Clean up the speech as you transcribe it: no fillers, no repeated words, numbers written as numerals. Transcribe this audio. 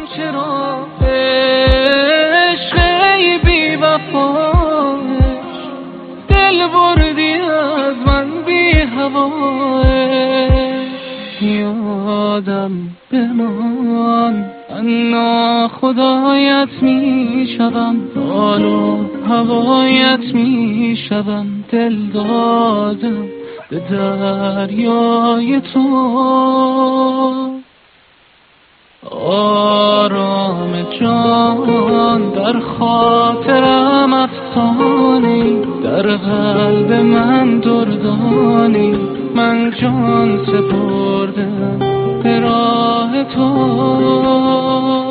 چرا عشقی بی وفاش دل بردی از من بی هواش یادم بمان من ناخدایت می شدم حال و هوایت می شدم دل دادم به دریای تو آرام جان در خاطرم افسانی در قلب من دردانی من جان سپردم به راه تو